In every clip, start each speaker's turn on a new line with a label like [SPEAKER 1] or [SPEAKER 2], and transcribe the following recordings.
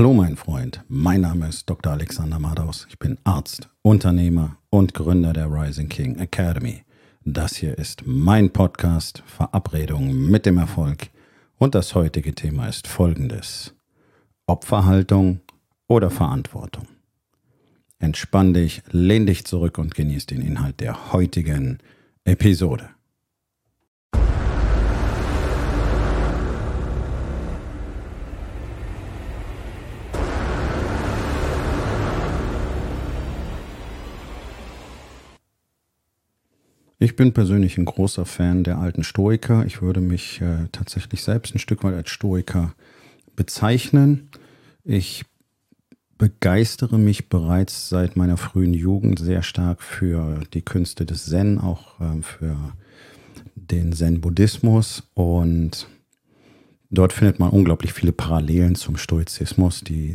[SPEAKER 1] Hallo mein Freund, mein Name ist Dr. Alexander Madaus. Ich bin Arzt, Unternehmer und Gründer der Rising King Academy. Das hier ist mein Podcast Verabredung mit dem Erfolg und das heutige Thema ist folgendes: Opferhaltung oder Verantwortung. Entspann dich, lehn dich zurück und genieß den Inhalt der heutigen Episode. Ich bin persönlich ein großer Fan der alten Stoiker. Ich würde mich tatsächlich selbst ein Stück weit als Stoiker bezeichnen. Ich begeistere mich bereits seit meiner frühen Jugend sehr stark für die Künste des Zen, auch für den Zen-Buddhismus. Und dort findet man unglaublich viele Parallelen zum Stoizismus. Die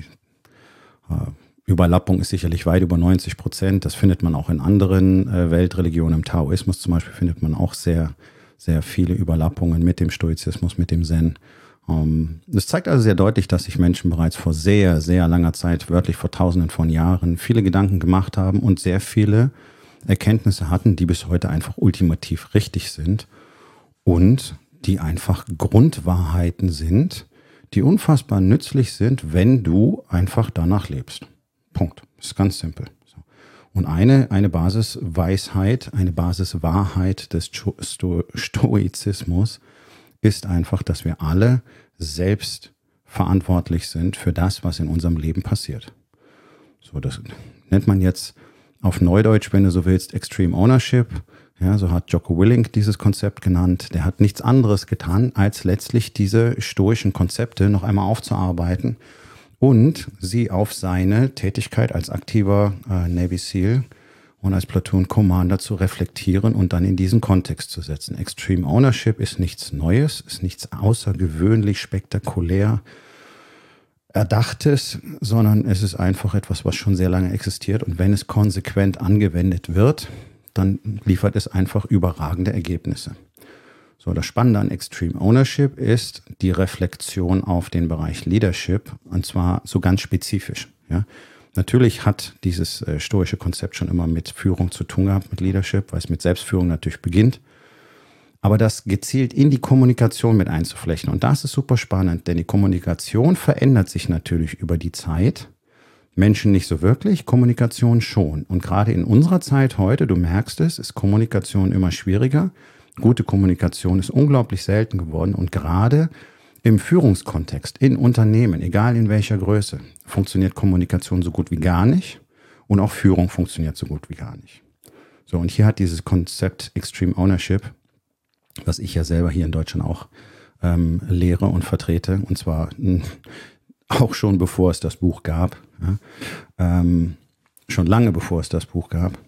[SPEAKER 1] Überlappung ist sicherlich weit über 90%. Das findet man auch in anderen Weltreligionen. Im Taoismus zum Beispiel findet man auch sehr, sehr viele Überlappungen mit dem Stoizismus, mit dem Zen. Das zeigt also sehr deutlich, dass sich Menschen bereits vor sehr, sehr langer Zeit, wörtlich vor Tausenden von Jahren, viele Gedanken gemacht haben und sehr viele Erkenntnisse hatten, die bis heute einfach ultimativ richtig sind und die einfach Grundwahrheiten sind, die unfassbar nützlich sind, wenn du einfach danach lebst. Punkt. Das ist ganz simpel. So. Und eine Basisweisheit, eine Basiswahrheit des Stoizismus ist einfach, dass wir alle selbst verantwortlich sind für das, was in unserem Leben passiert. So, das nennt man jetzt auf Neudeutsch, wenn du so willst, Extreme Ownership. Ja, so hat Jocko Willink dieses Konzept genannt. Der hat nichts anderes getan, als letztlich diese stoischen Konzepte noch einmal aufzuarbeiten und sie auf seine Tätigkeit als aktiver Navy SEAL und als Platoon Commander zu reflektieren und dann in diesen Kontext zu setzen. Extreme Ownership ist nichts Neues, ist nichts außergewöhnlich spektakulär Erdachtes, sondern es ist einfach etwas, was schon sehr lange existiert. Und wenn es konsequent angewendet wird, dann liefert es einfach überragende Ergebnisse. So, das Spannende an Extreme Ownership ist die Reflexion auf den Bereich Leadership, und zwar so ganz spezifisch. Ja. Natürlich hat dieses stoische Konzept schon immer mit Führung zu tun gehabt, mit Leadership, weil es mit Selbstführung natürlich beginnt. Aber das gezielt in die Kommunikation mit einzuflechten. Und das ist super spannend, denn die Kommunikation verändert sich natürlich über die Zeit. Menschen nicht so wirklich, Kommunikation schon. Und gerade in unserer Zeit heute, du merkst es, ist Kommunikation immer schwieriger. Gute Kommunikation ist unglaublich selten geworden und gerade im Führungskontext, in Unternehmen, egal in welcher Größe, funktioniert Kommunikation so gut wie gar nicht und auch Führung funktioniert so gut wie gar nicht. So, und hier hat dieses Konzept Extreme Ownership, was ich ja selber hier in Deutschland auch lehre und vertrete, und zwar auch schon bevor es das Buch gab, ja, schon lange bevor es das Buch gab,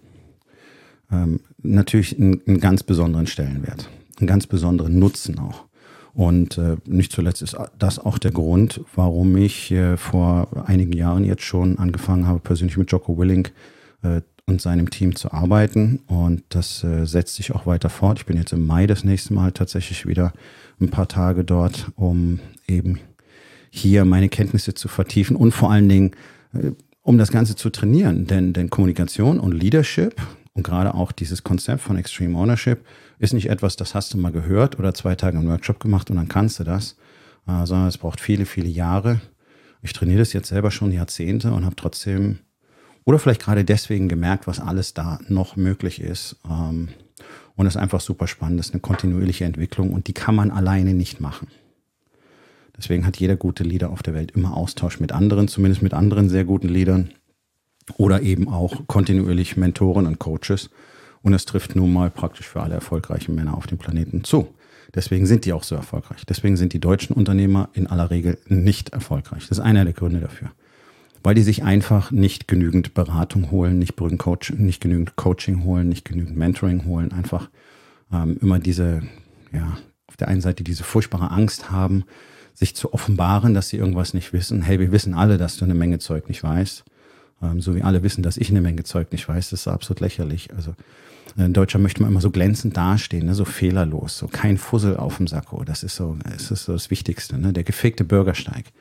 [SPEAKER 1] natürlich einen ganz besonderen Stellenwert, einen ganz besonderen Nutzen auch. Und nicht zuletzt ist das auch der Grund, warum ich vor einigen Jahren jetzt schon angefangen habe, persönlich mit Jocko Willink und seinem Team zu arbeiten. Und das setzt sich auch weiter fort. Ich bin jetzt im Mai das nächste Mal tatsächlich wieder ein paar Tage dort, um eben hier meine Kenntnisse zu vertiefen und vor allen Dingen, um das Ganze zu trainieren. Denn Kommunikation und Leadership und gerade auch dieses Konzept von Extreme Ownership ist nicht etwas, das hast du mal gehört oder 2 Tage im Workshop gemacht und dann kannst du das, sondern es braucht viele, viele Jahre. Ich trainiere das jetzt selber schon Jahrzehnte und habe trotzdem oder vielleicht gerade deswegen gemerkt, was alles da noch möglich ist. Und es ist einfach super spannend. Das ist eine kontinuierliche Entwicklung und die kann man alleine nicht machen. Deswegen hat jeder gute Leader auf der Welt immer Austausch mit anderen, zumindest mit anderen sehr guten Leadern. Oder eben auch kontinuierlich Mentoren und Coaches. Und es trifft nun mal praktisch für alle erfolgreichen Männer auf dem Planeten zu. Deswegen sind die auch so erfolgreich. Deswegen sind die deutschen Unternehmer in aller Regel nicht erfolgreich. Das ist einer der Gründe dafür. Weil die sich einfach nicht genügend Beratung holen, nicht genügend Coaching holen, nicht genügend Mentoring holen. Einfach immer diese, ja, auf der einen Seite diese furchtbare Angst haben, sich zu offenbaren, dass sie irgendwas nicht wissen. Hey, wir wissen alle, dass du eine Menge Zeug nicht weißt. So wie alle wissen, dass ich eine Menge Zeug nicht weiß, das ist absolut lächerlich. Also in Deutschland möchte man immer so glänzend dastehen, ne? So fehlerlos, so kein Fussel auf dem Sakko. Das ist so das Wichtigste, ne? Der gefegte Bürgersteig.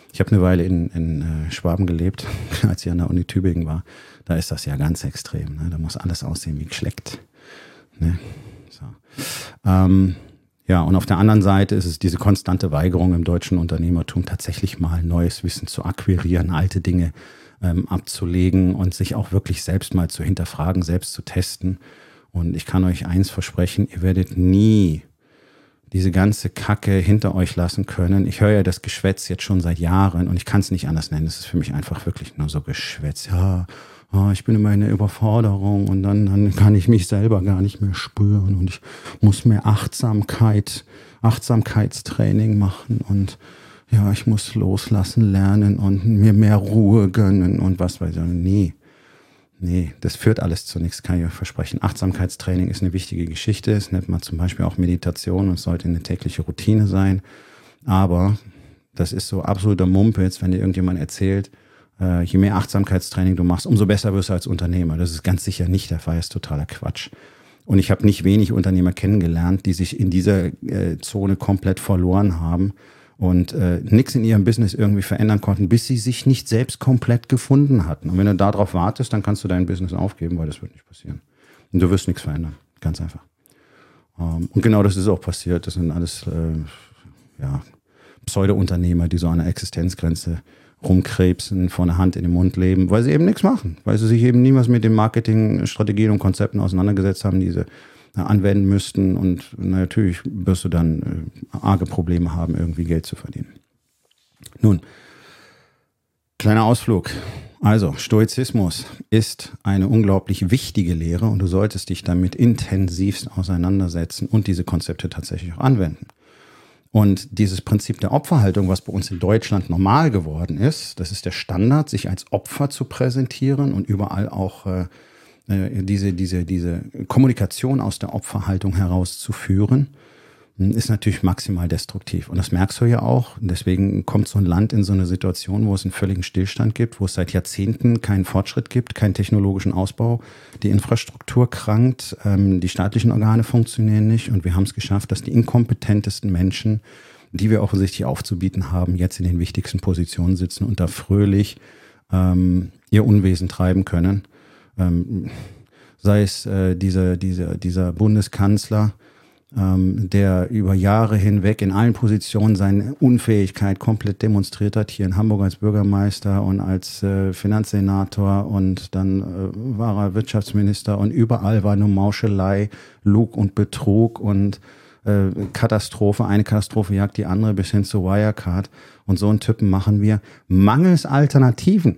[SPEAKER 1] Ich habe eine Weile in Schwaben gelebt, als ich an der Uni Tübingen war. Da ist das ja ganz extrem. Ne? Da muss alles aussehen wie geschleckt. Ne? So. Ja, und auf der anderen Seite ist es diese konstante Weigerung im deutschen Unternehmertum, tatsächlich mal neues Wissen zu akquirieren, alte Dinge abzulegen und sich auch wirklich selbst mal zu hinterfragen, selbst zu testen. Und ich kann euch eins versprechen, ihr werdet nie diese ganze Kacke hinter euch lassen können. Ich höre ja das Geschwätz jetzt schon seit Jahren und ich kann es nicht anders nennen. Es ist für mich einfach wirklich nur so Geschwätz. Ja, ich bin immer in der Überforderung und dann kann ich mich selber gar nicht mehr spüren und ich muss mehr Achtsamkeitstraining machen und ja, ich muss loslassen lernen und mir mehr Ruhe gönnen und was weiß ich. Nee, das führt alles zu nichts, kann ich euch versprechen. Achtsamkeitstraining ist eine wichtige Geschichte. Es nennt man zum Beispiel auch Meditation und sollte eine tägliche Routine sein. Aber das ist so absoluter Mumpitz, wenn dir irgendjemand erzählt, je mehr Achtsamkeitstraining du machst, umso besser wirst du als Unternehmer. Das ist ganz sicher nicht der Fall, das ist totaler Quatsch. Und ich habe nicht wenig Unternehmer kennengelernt, die sich in dieser Zone komplett verloren haben und nichts in ihrem Business irgendwie verändern konnten, bis sie sich nicht selbst komplett gefunden hatten. Und wenn du darauf wartest, dann kannst du dein Business aufgeben, weil das wird nicht passieren. Und du wirst nichts verändern, ganz einfach. Und genau das ist auch passiert. Das sind alles Pseudo-Unternehmer, die so an der Existenzgrenze rumkrebsen, von der Hand in den Mund leben, weil sie eben nichts machen, weil sie sich eben niemals mit den Marketingstrategien und Konzepten auseinandergesetzt haben, die sie anwenden müssten und natürlich wirst du dann arge Probleme haben, irgendwie Geld zu verdienen. Nun, kleiner Ausflug. Also, Stoizismus ist eine unglaublich wichtige Lehre und du solltest dich damit intensivst auseinandersetzen und diese Konzepte tatsächlich auch anwenden. Und dieses Prinzip der Opferhaltung, was bei uns in Deutschland normal geworden ist, das ist der Standard, sich als Opfer zu präsentieren und überall auch diese Kommunikation aus der Opferhaltung herauszuführen, ist natürlich maximal destruktiv. Und das merkst du ja auch. Deswegen kommt so ein Land in so eine Situation, wo es einen völligen Stillstand gibt, wo es seit Jahrzehnten keinen Fortschritt gibt, keinen technologischen Ausbau. Die Infrastruktur krankt, die staatlichen Organe funktionieren nicht. Und wir haben es geschafft, dass die inkompetentesten Menschen, die wir offensichtlich aufzubieten haben, jetzt in den wichtigsten Positionen sitzen und da fröhlich ihr Unwesen treiben können. Sei es dieser Bundeskanzler, der über Jahre hinweg in allen Positionen seine Unfähigkeit komplett demonstriert hat, hier in Hamburg als Bürgermeister und als Finanzsenator und dann war er Wirtschaftsminister und überall war nur Mauschelei, Lug und Betrug und Katastrophe, eine Katastrophe jagt die andere bis hin zu Wirecard und so einen Typen machen wir mangels Alternativen.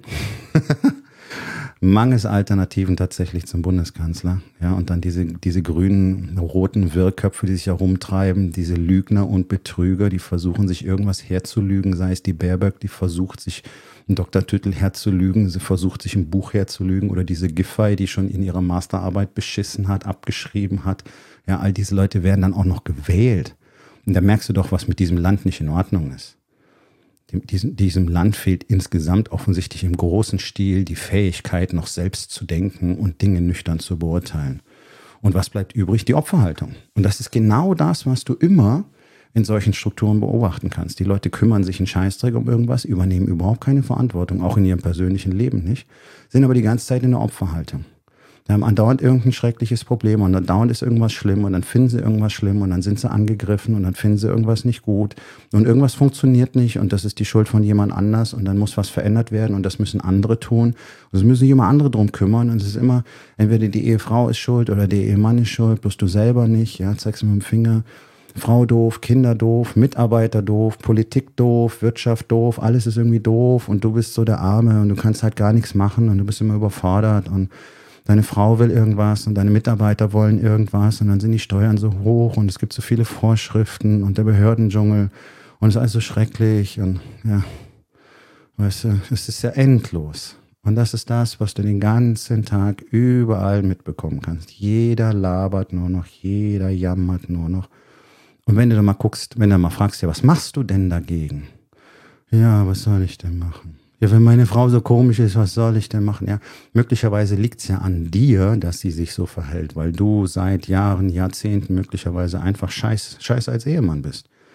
[SPEAKER 1] Mangels Alternativen tatsächlich zum Bundeskanzler. Ja, und dann diese grünen, roten Wirrköpfe, die sich herumtreiben, diese Lügner und Betrüger, die versuchen, sich irgendwas herzulügen, sei es die Baerbock, die versucht, sich einen Doktortitel herzulügen, sie versucht, sich ein Buch herzulügen oder diese Giffey, die schon in ihrer Masterarbeit beschissen hat, abgeschrieben hat. Ja, all diese Leute werden dann auch noch gewählt. Und da merkst du doch, was mit diesem Land nicht in Ordnung ist. Diesem Land fehlt insgesamt offensichtlich im großen Stil die Fähigkeit, noch selbst zu denken und Dinge nüchtern zu beurteilen. Und was bleibt übrig? Die Opferhaltung. Und das ist genau das, was du immer in solchen Strukturen beobachten kannst. Die Leute kümmern sich einen Scheißdreck um irgendwas, übernehmen überhaupt keine Verantwortung, auch in ihrem persönlichen Leben nicht, sind aber die ganze Zeit in der Opferhaltung. Die haben andauernd irgendein schreckliches Problem und andauernd ist irgendwas schlimm und dann finden sie irgendwas schlimm und dann sind sie angegriffen und dann finden sie irgendwas nicht gut und irgendwas funktioniert nicht und das ist die Schuld von jemand anders und dann muss was verändert werden und das müssen andere tun. Und es müssen sich immer andere drum kümmern und es ist immer, entweder die Ehefrau ist schuld oder der Ehemann ist schuld, bloß du selber nicht, ja, zeigst du mit dem Finger. Frau doof, Kinder doof, Mitarbeiter doof, Politik doof, Wirtschaft doof, alles ist irgendwie doof und du bist so der Arme und du kannst halt gar nichts machen und du bist immer überfordert und deine Frau will irgendwas und deine Mitarbeiter wollen irgendwas und dann sind die Steuern so hoch und es gibt so viele Vorschriften und der Behördendschungel und es ist alles so schrecklich und ja, weißt du, es ist ja endlos. Und das ist das, was du den ganzen Tag überall mitbekommen kannst. Jeder labert nur noch, jeder jammert nur noch. Und wenn du dann mal guckst, wenn du mal fragst, ja, was machst du denn dagegen? Ja, was soll ich denn machen? Ja, wenn meine Frau so komisch ist, was soll ich denn machen? Ja, möglicherweise liegt es ja an dir, dass sie sich so verhält, weil du seit Jahren, Jahrzehnten möglicherweise einfach scheiß als Ehemann bist.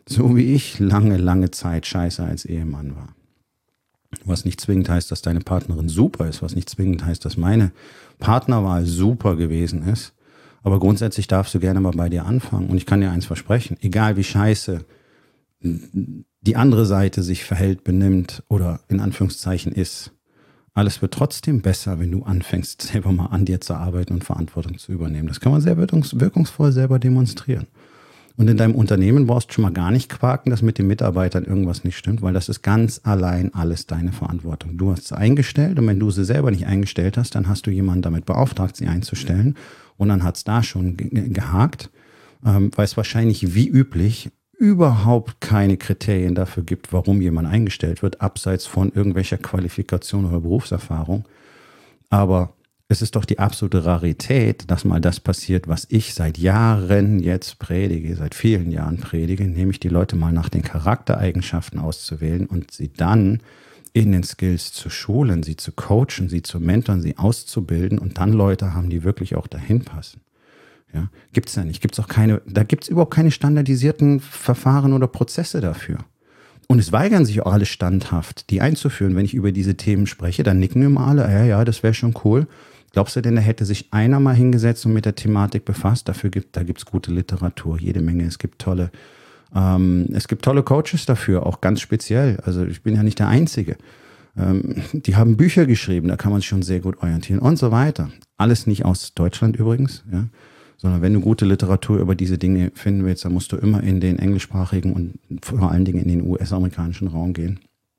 [SPEAKER 1] So wie ich lange, lange Zeit scheiße als Ehemann war. Was nicht zwingend heißt, dass deine Partnerin super ist, was nicht zwingend heißt, dass meine Partnerwahl super gewesen ist. Aber grundsätzlich darfst du gerne mal bei dir anfangen. Und ich kann dir eins versprechen, egal wie scheiße die andere Seite sich verhält, benimmt oder in Anführungszeichen ist, alles wird trotzdem besser, wenn du anfängst, selber mal an dir zu arbeiten und Verantwortung zu übernehmen. Das kann man sehr wirkungsvoll selber demonstrieren. Und in deinem Unternehmen brauchst du schon mal gar nicht quaken, dass mit den Mitarbeitern irgendwas nicht stimmt, weil das ist ganz allein alles deine Verantwortung. Du hast sie eingestellt und wenn du sie selber nicht eingestellt hast, dann hast du jemanden damit beauftragt, sie einzustellen und dann hat es da schon gehakt, weil es wahrscheinlich wie üblich überhaupt keine Kriterien dafür gibt, warum jemand eingestellt wird, abseits von irgendwelcher Qualifikation oder Berufserfahrung. Aber es ist doch die absolute Rarität, dass mal das passiert, was ich seit Jahren jetzt predige, seit vielen Jahren predige, nämlich die Leute mal nach den Charaktereigenschaften auszuwählen und sie dann in den Skills zu schulen, sie zu coachen, sie zu mentoren, sie auszubilden und dann Leute haben, die wirklich auch dahin passen. Ja, gibt es ja nicht. Da gibt es überhaupt keine standardisierten Verfahren oder Prozesse dafür. Und es weigern sich auch alle standhaft, die einzuführen. Wenn ich über diese Themen spreche, dann nicken immer alle, ja, das wäre schon cool. Glaubst du denn, da hätte sich einer mal hingesetzt und mit der Thematik befasst? Da gibt es gute Literatur, jede Menge. Es gibt tolle Coaches dafür, auch ganz speziell. Also ich bin ja nicht der Einzige. Die haben Bücher geschrieben, da kann man sich schon sehr gut orientieren und so weiter. Alles nicht aus Deutschland übrigens, ja. Sondern wenn du gute Literatur über diese Dinge finden willst, dann musst du immer in den englischsprachigen und vor allen Dingen in den US-amerikanischen Raum gehen.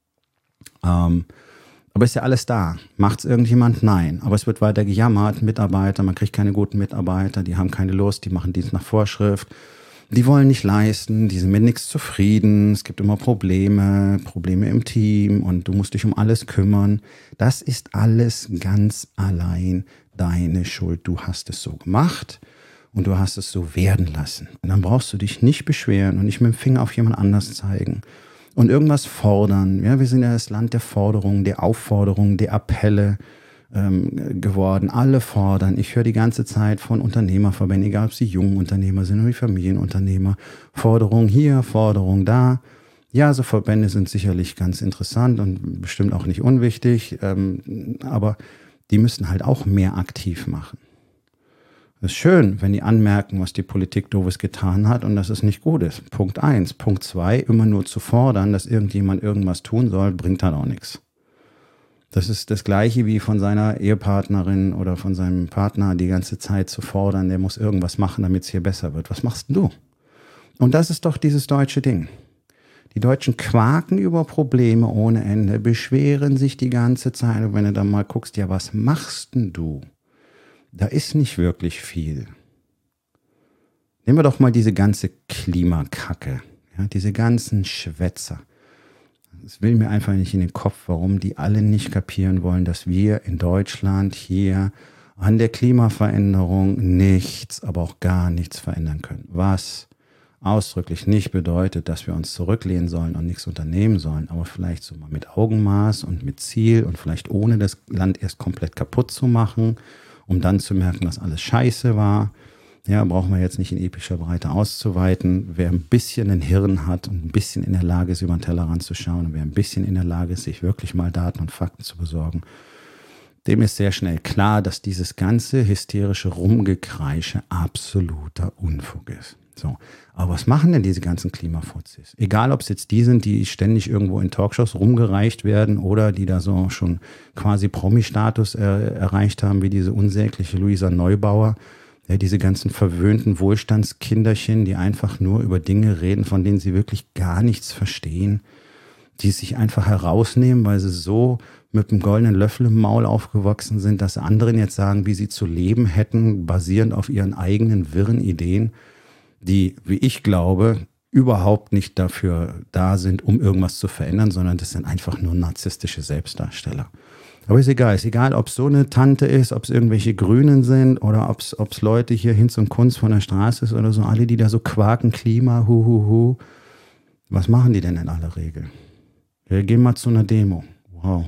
[SPEAKER 1] Aber ist ja alles da. Macht's irgendjemand? Nein. Aber es wird weiter gejammert, Mitarbeiter, man kriegt keine guten Mitarbeiter, die haben keine Lust, die machen Dienst nach Vorschrift, die wollen nicht leisten, die sind mit nichts zufrieden, es gibt immer Probleme im Team und du musst dich um alles kümmern. Das ist alles ganz allein deine Schuld. Du hast es so gemacht. Und du hast es so werden lassen. Und dann brauchst du dich nicht beschweren und nicht mit dem Finger auf jemand anders zeigen und irgendwas fordern. Ja, wir sind ja das Land der Forderungen, der Aufforderungen, der Appelle geworden. Alle fordern. Ich höre die ganze Zeit von Unternehmerverbänden, egal ob sie jungen Unternehmer sind oder die Familienunternehmer. Forderung hier, Forderung da. Ja, so Verbände sind sicherlich ganz interessant und bestimmt auch nicht unwichtig. Aber die müssen halt auch mehr aktiv machen. Es ist schön, wenn die anmerken, was die Politik Doofes getan hat und dass es nicht gut ist. Punkt 1. Punkt 2, immer nur zu fordern, dass irgendjemand irgendwas tun soll, bringt halt auch nichts. Das ist das Gleiche wie von seiner Ehepartnerin oder von seinem Partner die ganze Zeit zu fordern, der muss irgendwas machen, damit es hier besser wird. Was machst denn du? Und das ist doch dieses deutsche Ding. Die Deutschen quaken über Probleme ohne Ende, beschweren sich die ganze Zeit. Und wenn du dann mal guckst, ja, was machst denn du? Da ist nicht wirklich viel. Nehmen wir doch mal diese ganze Klimakacke, ja, diese ganzen Schwätzer. Es will mir einfach nicht in den Kopf, warum die alle nicht kapieren wollen, dass wir in Deutschland hier an der Klimaveränderung nichts, aber auch gar nichts verändern können. Was ausdrücklich nicht bedeutet, dass wir uns zurücklehnen sollen und nichts unternehmen sollen, aber vielleicht so mal mit Augenmaß und mit Ziel und vielleicht ohne das Land erst komplett kaputt zu machen, um dann zu merken, dass alles scheiße war. Ja, brauchen wir jetzt nicht in epischer Breite auszuweiten. Wer ein bisschen ein Hirn hat und ein bisschen in der Lage ist, über den Tellerrand zu schauen und wer ein bisschen in der Lage ist, sich wirklich mal Daten und Fakten zu besorgen, dem ist sehr schnell klar, dass dieses ganze hysterische Rumgekreische absoluter Unfug ist. So, aber was machen denn diese ganzen Klimafuzis? Egal, ob es jetzt die sind, die ständig irgendwo in Talkshows rumgereicht werden oder die da so schon quasi Promi-Status erreicht haben, wie diese unsägliche Luisa Neubauer, ja, diese ganzen verwöhnten Wohlstandskinderchen, die einfach nur über Dinge reden, von denen sie wirklich gar nichts verstehen, die sich einfach herausnehmen, weil sie so mit einem goldenen Löffel im Maul aufgewachsen sind, dass anderen jetzt sagen, wie sie zu leben hätten, basierend auf ihren eigenen wirren Ideen, die, wie ich glaube, überhaupt nicht dafür da sind, um irgendwas zu verändern, sondern das sind einfach nur narzisstische Selbstdarsteller. Aber ist egal, ob es so eine Tante ist, ob es irgendwelche Grünen sind oder ob es Leute hier Hinz und Kunz von der Straße ist oder so, alle, die da so quaken, Klima, hu. Was machen die denn in aller Regel? Wir gehen mal zu einer Demo. Wow.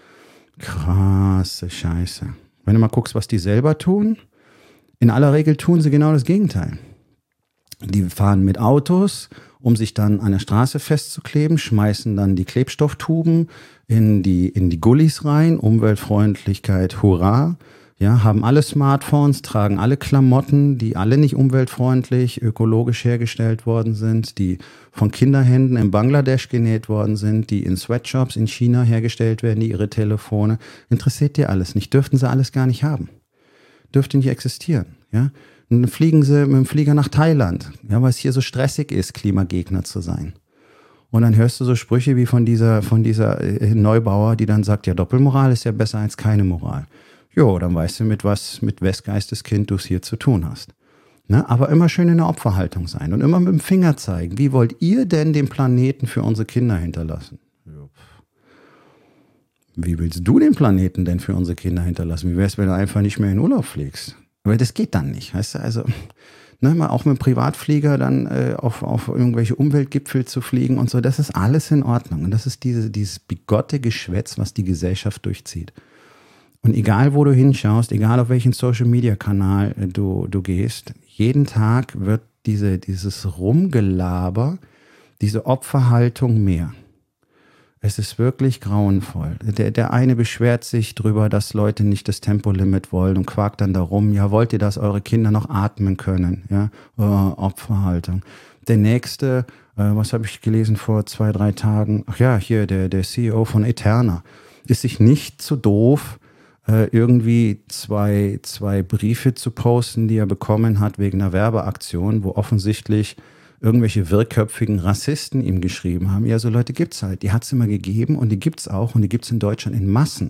[SPEAKER 1] Krasse Scheiße. Wenn du mal guckst, was die selber tun, in aller Regel tun sie genau das Gegenteil. Die fahren mit Autos, um sich dann an der Straße festzukleben, schmeißen dann die Klebstofftuben in die Gullis rein, Umweltfreundlichkeit, hurra. Ja, haben alle Smartphones, tragen alle Klamotten, die alle nicht umweltfreundlich, ökologisch hergestellt worden sind, die von Kinderhänden in Bangladesch genäht worden sind, die in Sweatshops in China hergestellt werden, die ihre Telefone. Interessiert dir alles nicht, dürften sie alles gar nicht haben. Dürfte nicht existieren, ja. Und dann fliegen sie mit dem Flieger nach Thailand, ja, weil es hier so stressig ist, Klimagegner zu sein. Und dann hörst du so Sprüche wie von dieser Neubauer, die dann sagt, ja, Doppelmoral ist ja besser als keine Moral. Jo, dann weißt du, mit wes Geisteskind du es hier zu tun hast. Ne? Aber immer schön in der Opferhaltung sein und immer mit dem Finger zeigen. Wie wollt ihr denn den Planeten für unsere Kinder hinterlassen? Wie willst du den Planeten denn für unsere Kinder hinterlassen? Wie wär's, wenn du einfach nicht mehr in Urlaub fliegst? Aber das geht dann nicht, weißt du, also ne, auch mit dem Privatflieger dann auf irgendwelche Umweltgipfel zu fliegen und so, das ist alles in Ordnung. Und das ist dieses bigotte Geschwätz, was die Gesellschaft durchzieht. Und egal, wo du hinschaust, egal auf welchen Social-Media-Kanal du gehst, jeden Tag wird dieses Rumgelaber, diese Opferhaltung mehr. Es ist wirklich grauenvoll. Der eine beschwert sich drüber, dass Leute nicht das Tempolimit wollen und quakt dann darum, ja, wollt ihr, dass eure Kinder noch atmen können? Ja, Opferhaltung. Der nächste, was habe ich gelesen vor 2-3 Tagen? Ach ja, hier, der CEO von Eterna ist sich nicht zu doof, irgendwie zwei Briefe zu posten, die er bekommen hat wegen einer Werbeaktion, wo offensichtlich irgendwelche wirrköpfigen Rassisten ihm geschrieben haben. Ja, so Leute gibt's halt. Die hat's immer gegeben und die gibt's auch und die gibt's in Deutschland in Massen.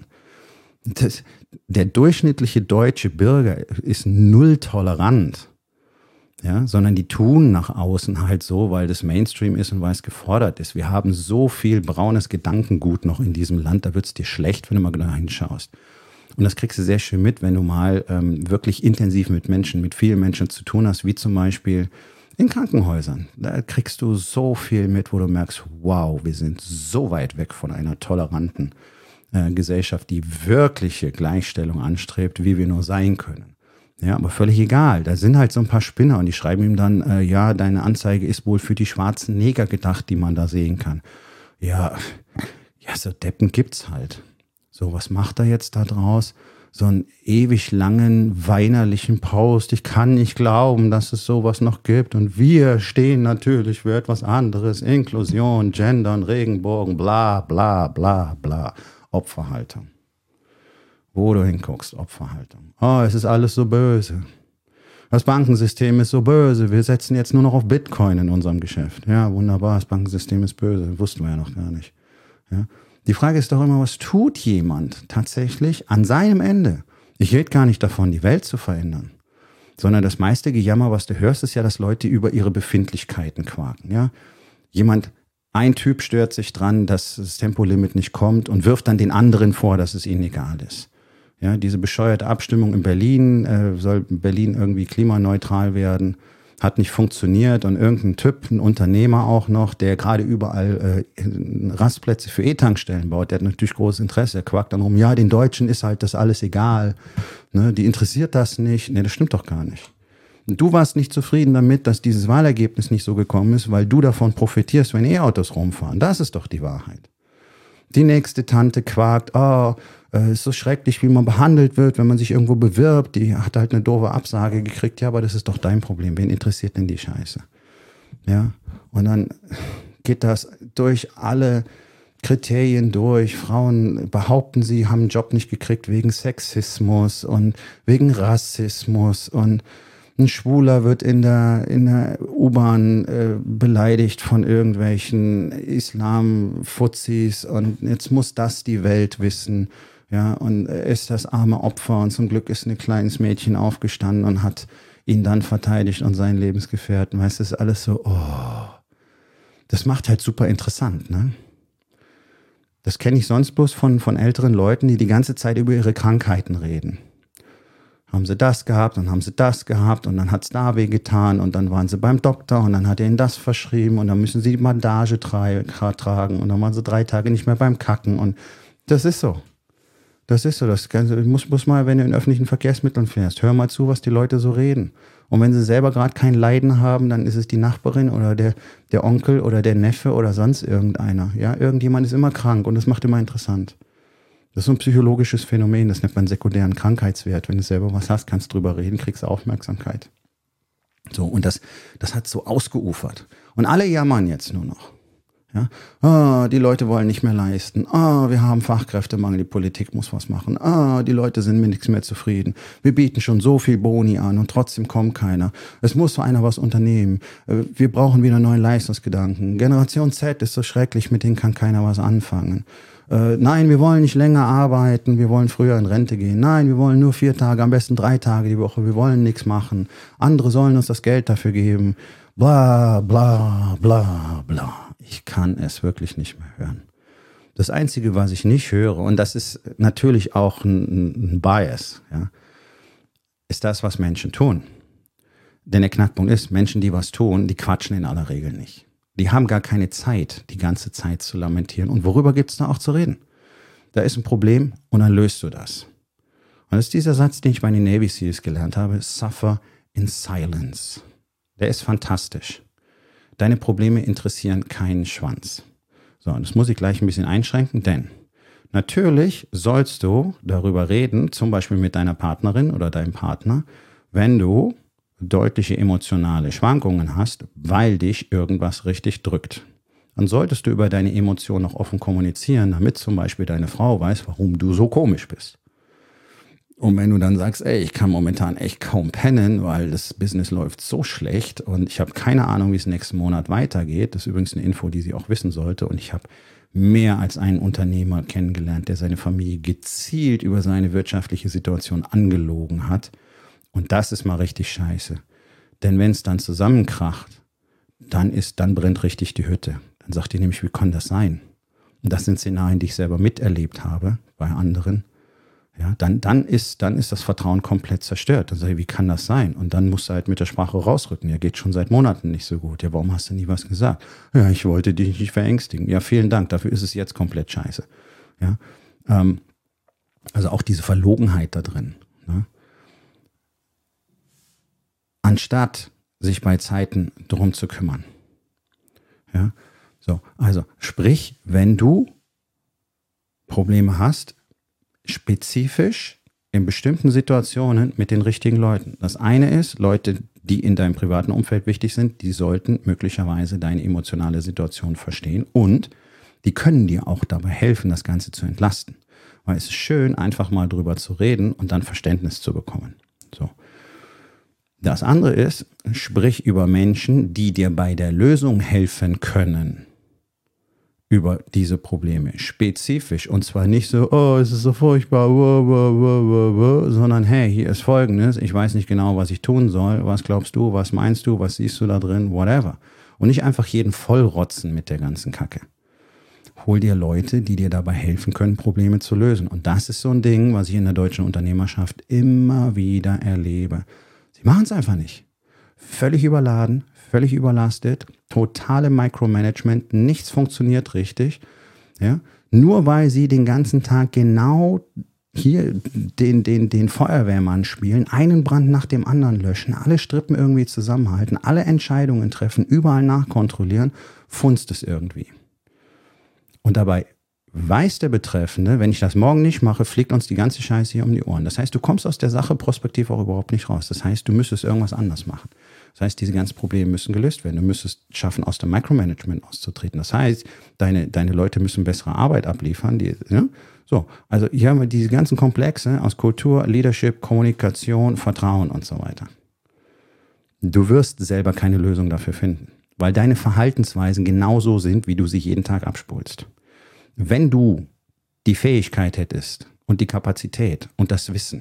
[SPEAKER 1] Der durchschnittliche deutsche Bürger ist null tolerant, ja, sondern die tun nach außen halt so, weil das Mainstream ist und weil es gefordert ist. Wir haben so viel braunes Gedankengut noch in diesem Land, da wird's dir schlecht, wenn du mal genau hinschaust. Und das kriegst du sehr schön mit, wenn du mal wirklich intensiv mit vielen Menschen zu tun hast, wie zum Beispiel in Krankenhäusern. Da kriegst du so viel mit, wo du merkst, wow, wir sind so weit weg von einer toleranten Gesellschaft, die wirkliche Gleichstellung anstrebt, wie wir nur sein können. Ja, aber völlig egal. Da sind halt so ein paar Spinner und die schreiben ihm dann, ja, deine Anzeige ist wohl für die schwarzen Neger gedacht, die man da sehen kann. Ja, so Deppen gibt's halt. So, was macht er jetzt da draus? So einen ewig langen, weinerlichen Post. Ich kann nicht glauben, dass es sowas noch gibt. Und wir stehen natürlich für etwas anderes. Inklusion, Gendern, Regenbogen, bla, bla, bla, bla. Opferhaltung. Wo du hinguckst, Opferhaltung. Oh, es ist alles so böse. Das Bankensystem ist so böse. Wir setzen jetzt nur noch auf Bitcoin in unserem Geschäft. Ja, wunderbar, das Bankensystem ist böse. Wussten wir ja noch gar nicht. Ja. Die Frage ist doch immer, was tut jemand tatsächlich an seinem Ende? Ich rede gar nicht davon, die Welt zu verändern, sondern das meiste Gejammer, was du hörst, ist ja, dass Leute über ihre Befindlichkeiten quaken. Ja? Ein Typ stört sich dran, dass das Tempolimit nicht kommt und wirft dann den anderen vor, dass es ihnen egal ist. Ja, diese bescheuerte Abstimmung in Berlin, soll Berlin irgendwie klimaneutral werden, hat nicht funktioniert und irgendein Typ, ein Unternehmer auch noch, der gerade überall Rastplätze für E-Tankstellen baut, der hat natürlich großes Interesse, der quakt dann rum, ja, den Deutschen ist halt das alles egal, ne, die interessiert das nicht. Ne, das stimmt doch gar nicht. Und du warst nicht zufrieden damit, dass dieses Wahlergebnis nicht so gekommen ist, weil du davon profitierst, wenn E-Autos rumfahren. Das ist doch die Wahrheit. Die nächste Tante quakt, ist so schrecklich, wie man behandelt wird, wenn man sich irgendwo bewirbt. Die hat halt eine doofe Absage gekriegt. Ja, aber das ist doch dein Problem. Wen interessiert denn die Scheiße? Ja, und dann geht das durch alle Kriterien durch. Frauen behaupten, sie haben einen Job nicht gekriegt wegen Sexismus und wegen Rassismus und ein Schwuler wird in der U-Bahn beleidigt von irgendwelchen Islam-Fuzis und jetzt muss das die Welt wissen. Ja, und er ist das arme Opfer und zum Glück ist ein kleines Mädchen aufgestanden und hat ihn dann verteidigt und seinen Lebensgefährten. Weißt du, das ist alles so, das macht halt super interessant, ne? Das kenne ich sonst bloß von älteren Leuten, die ganze Zeit über ihre Krankheiten reden. Haben sie das gehabt, dann haben sie das gehabt und dann hat es da wehgetan und dann waren sie beim Doktor und dann hat er ihnen das verschrieben und dann müssen sie die Bandage tragen und dann waren sie 3 Tage nicht mehr beim Kacken und das ist so. Das ist so. Das Ganze, muss mal, wenn du in öffentlichen Verkehrsmitteln fährst, hör mal zu, was die Leute so reden. Und wenn sie selber gerade kein Leiden haben, dann ist es die Nachbarin oder der Onkel oder der Neffe oder sonst irgendeiner. Ja, irgendjemand ist immer krank und das macht immer interessant. Das ist so ein psychologisches Phänomen, das nennt man sekundären Krankheitswert. Wenn du selber was hast, kannst du drüber reden, kriegst Aufmerksamkeit. So, und das hat so ausgeufert. Und alle jammern jetzt nur noch. Ja? Die Leute wollen nicht mehr leisten. Wir haben Fachkräftemangel, die Politik muss was machen. Die Leute sind mit nichts mehr zufrieden. Wir bieten schon so viel Boni an und trotzdem kommt keiner. Es muss so einer was unternehmen. Wir brauchen wieder neuen Leistungsgedanken. Generation Z ist so schrecklich, mit denen kann keiner was anfangen. Nein, wir wollen nicht länger arbeiten, wir wollen früher in Rente gehen. Nein, wir wollen nur 4 Tage, am besten 3 Tage die Woche. Wir wollen nichts machen. Andere sollen uns das Geld dafür geben. Bla, bla, bla, bla. Ich kann es wirklich nicht mehr hören. Das Einzige, was ich nicht höre, und das ist natürlich auch ein Bias, ja, ist das, was Menschen tun. Denn der Knackpunkt ist, Menschen, die was tun, die quatschen in aller Regel nicht. Die haben gar keine Zeit, die ganze Zeit zu lamentieren. Und worüber gibt es da auch zu reden? Da ist ein Problem und dann löst du das. Und das ist dieser Satz, den ich bei den Navy Seals gelernt habe, suffer in silence. Der ist fantastisch. Deine Probleme interessieren keinen Schwanz. So, und das muss ich gleich ein bisschen einschränken, denn natürlich sollst du darüber reden, zum Beispiel mit deiner Partnerin oder deinem Partner, wenn du deutliche emotionale Schwankungen hast, weil dich irgendwas richtig drückt. Dann solltest du über deine Emotionen noch offen kommunizieren, damit zum Beispiel deine Frau weiß, warum du so komisch bist. Und wenn du dann sagst, ey, ich kann momentan echt kaum pennen, weil das Business läuft so schlecht und ich habe keine Ahnung, wie es nächsten Monat weitergeht. Das ist übrigens eine Info, die sie auch wissen sollte. Und ich habe mehr als einen Unternehmer kennengelernt, der seine Familie gezielt über seine wirtschaftliche Situation angelogen hat. Und das ist mal richtig scheiße. Denn wenn es dann zusammenkracht, dann brennt richtig die Hütte. Dann sagt ihr nämlich, wie kann das sein? Und das sind Szenarien, die ich selber miterlebt habe bei anderen. Ja, dann ist das Vertrauen komplett zerstört. Dann sage ich, wie kann das sein? Und dann musst du halt mit der Sprache rausrücken. Ja, geht schon seit Monaten nicht so gut. Ja, warum hast du nie was gesagt? Ja, ich wollte dich nicht verängstigen. Ja, vielen Dank. Dafür ist es jetzt komplett scheiße. Ja, also auch diese Verlogenheit da drin. Ne? Anstatt sich bei Zeiten drum zu kümmern. Ja, so, also sprich, wenn du Probleme hast, spezifisch in bestimmten Situationen mit den richtigen Leuten. Das eine ist, Leute, die in deinem privaten Umfeld wichtig sind, die sollten möglicherweise deine emotionale Situation verstehen und die können dir auch dabei helfen, das Ganze zu entlasten. Weil es ist schön, einfach mal drüber zu reden und dann Verständnis zu bekommen. So. Das andere ist, sprich über Menschen, die dir bei der Lösung helfen können. Über diese Probleme. Spezifisch. Und zwar nicht so, oh, es ist so furchtbar, sondern hey, hier ist Folgendes. Ich weiß nicht genau, was ich tun soll. Was glaubst du? Was meinst du? Was siehst du da drin? Whatever. Und nicht einfach jeden vollrotzen mit der ganzen Kacke. Hol dir Leute, die dir dabei helfen können, Probleme zu lösen. Und das ist so ein Ding, was ich in der deutschen Unternehmerschaft immer wieder erlebe. Sie machen es einfach nicht. Völlig überladen, völlig überlastet, totale Micromanagement, nichts funktioniert richtig. Ja? Nur weil sie den ganzen Tag genau hier den Feuerwehrmann spielen, einen Brand nach dem anderen löschen, alle Strippen irgendwie zusammenhalten, alle Entscheidungen treffen, überall nachkontrollieren, funzt es irgendwie. Und dabei weiß der Betreffende, wenn ich das morgen nicht mache, fliegt uns die ganze Scheiße hier um die Ohren. Das heißt, du kommst aus der Sache prospektiv auch überhaupt nicht raus. Das heißt, du müsstest irgendwas anders machen. Das heißt, diese ganzen Probleme müssen gelöst werden. Du müsstest schaffen, aus dem Micromanagement auszutreten. Das heißt, deine Leute müssen bessere Arbeit abliefern. So, also hier haben wir diese ganzen Komplexe aus Kultur, Leadership, Kommunikation, Vertrauen und so weiter. Du wirst selber keine Lösung dafür finden, weil deine Verhaltensweisen genauso sind, wie du sie jeden Tag abspulst. Wenn du die Fähigkeit hättest und die Kapazität und das Wissen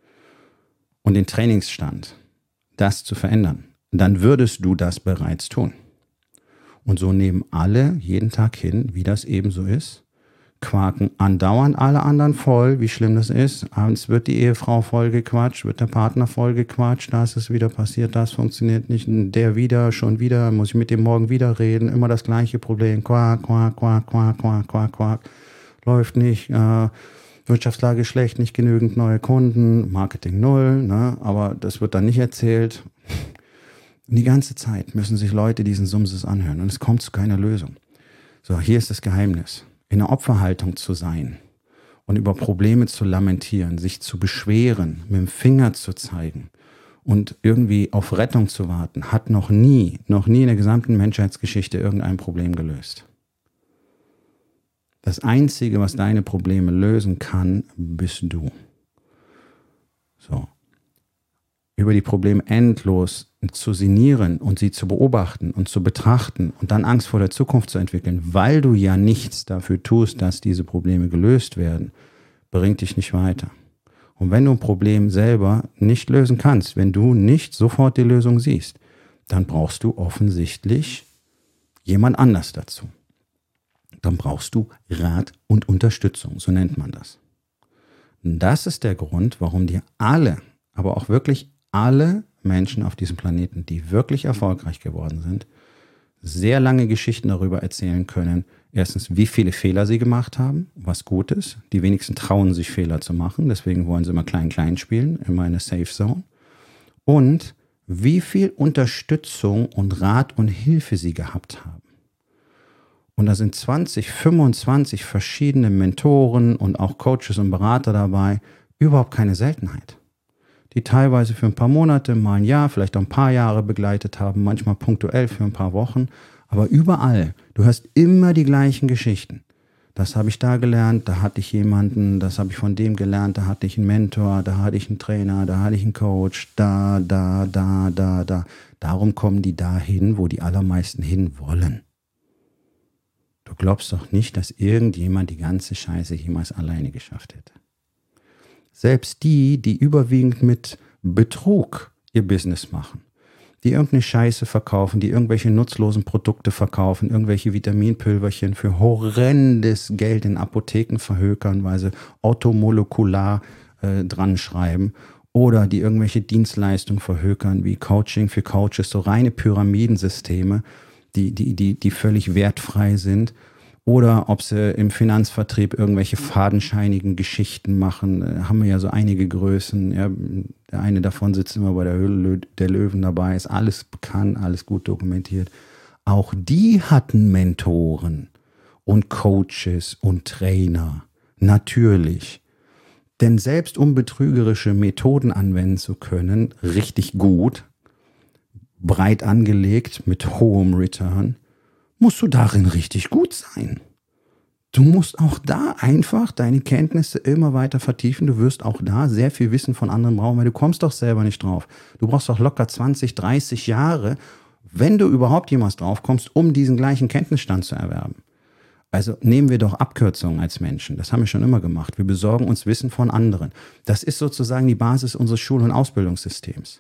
[SPEAKER 1] und den Trainingsstand, das zu verändern, dann würdest du das bereits tun. Und so nehmen alle jeden Tag hin, wie das eben so ist, quaken andauernd alle anderen voll, wie schlimm das ist. Abends wird die Ehefrau voll gequatscht, wird der Partner voll gequatscht, das ist wieder passiert, das funktioniert nicht, der wieder, schon wieder, muss ich mit dem morgen wieder reden, immer das gleiche Problem, quack, quack, quack, quack, quack, quack, quack, läuft nicht, Wirtschaftslage schlecht, nicht genügend neue Kunden, Marketing null, ne? Aber das wird dann nicht erzählt. Und die ganze Zeit müssen sich Leute diesen Sumses anhören und es kommt zu keiner Lösung. So, hier ist das Geheimnis. In der Opferhaltung zu sein und über Probleme zu lamentieren, sich zu beschweren, mit dem Finger zu zeigen und irgendwie auf Rettung zu warten, hat noch nie in der gesamten Menschheitsgeschichte irgendein Problem gelöst. Das Einzige, was deine Probleme lösen kann, bist du. So. Über die Probleme endlos zu sinnieren und sie zu beobachten und zu betrachten und dann Angst vor der Zukunft zu entwickeln, weil du ja nichts dafür tust, dass diese Probleme gelöst werden, bringt dich nicht weiter. Und wenn du ein Problem selber nicht lösen kannst, wenn du nicht sofort die Lösung siehst, dann brauchst du offensichtlich jemand anders dazu. Dann brauchst du Rat und Unterstützung, so nennt man das. Und das ist der Grund, warum dir alle, aber auch wirklich alle Menschen auf diesem Planeten, die wirklich erfolgreich geworden sind, sehr lange Geschichten darüber erzählen können. Erstens, wie viele Fehler sie gemacht haben, was gut ist. Die wenigsten trauen sich, Fehler zu machen. Deswegen wollen sie immer klein spielen, immer eine Safe Zone. Und wie viel Unterstützung und Rat und Hilfe sie gehabt haben. Und da sind 20, 25 verschiedene Mentoren und auch Coaches und Berater dabei. Überhaupt keine Seltenheit. Die teilweise für ein paar Monate, mal ein Jahr, vielleicht auch ein paar Jahre begleitet haben, manchmal punktuell für ein paar Wochen. Aber überall, du hörst immer die gleichen Geschichten. Das habe ich da gelernt, da hatte ich jemanden, das habe ich von dem gelernt, da hatte ich einen Mentor, da hatte ich einen Trainer, da hatte ich einen Coach, da. Darum kommen die dahin, wo die allermeisten hinwollen. Du glaubst doch nicht, dass irgendjemand die ganze Scheiße jemals alleine geschafft hätte. Selbst die überwiegend mit Betrug ihr Business machen, die irgendeine Scheiße verkaufen, die irgendwelche nutzlosen Produkte verkaufen, irgendwelche Vitaminpülverchen für horrendes Geld in Apotheken verhökern, weil sie orthomolekular dran schreiben, oder die irgendwelche Dienstleistungen verhökern, wie Coaching für Coaches, so reine Pyramidensysteme, die völlig wertfrei sind. Oder ob sie im Finanzvertrieb irgendwelche fadenscheinigen Geschichten machen, haben wir ja so einige Größen. Ja, der eine davon sitzt immer bei der Höhle der Löwen dabei, ist alles bekannt, alles gut dokumentiert. Auch die hatten Mentoren und Coaches und Trainer, natürlich. Denn selbst um betrügerische Methoden anwenden zu können, richtig gut, breit angelegt, mit hohem Return, musst du darin richtig gut sein. Du musst auch da einfach deine Kenntnisse immer weiter vertiefen. Du wirst auch da sehr viel Wissen von anderen brauchen, weil du kommst doch selber nicht drauf. Du brauchst doch locker 20, 30 Jahre, wenn du überhaupt jemals drauf kommst, um diesen gleichen Kenntnisstand zu erwerben. Also nehmen wir doch Abkürzungen als Menschen. Das haben wir schon immer gemacht. Wir besorgen uns Wissen von anderen. Das ist sozusagen die Basis unseres Schul- und Ausbildungssystems.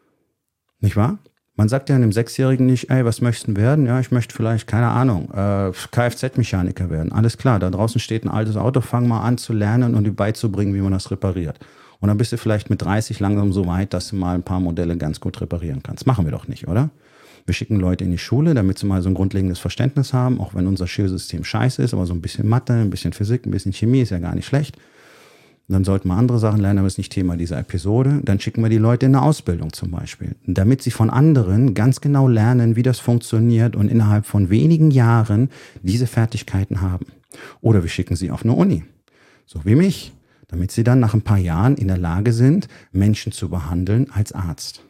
[SPEAKER 1] Nicht wahr? Man sagt ja einem Sechsjährigen nicht, ey, was möchtest du werden? Ja, ich möchte vielleicht, keine Ahnung, Kfz-Mechaniker werden. Alles klar, da draußen steht ein altes Auto, fang mal an zu lernen und dir beizubringen, wie man das repariert. Und dann bist du vielleicht mit 30 langsam so weit, dass du mal ein paar Modelle ganz gut reparieren kannst. Machen wir doch nicht, oder? Wir schicken Leute in die Schule, damit sie mal so ein grundlegendes Verständnis haben, auch wenn unser Schulsystem scheiße ist, aber so ein bisschen Mathe, ein bisschen Physik, ein bisschen Chemie ist ja gar nicht schlecht. Dann sollten wir andere Sachen lernen, aber das ist nicht Thema dieser Episode. Dann schicken wir die Leute in eine Ausbildung zum Beispiel, damit sie von anderen ganz genau lernen, wie das funktioniert und innerhalb von wenigen Jahren diese Fertigkeiten haben. Oder wir schicken sie auf eine Uni, so wie mich, damit sie dann nach ein paar Jahren in der Lage sind, Menschen zu behandeln als Arzt.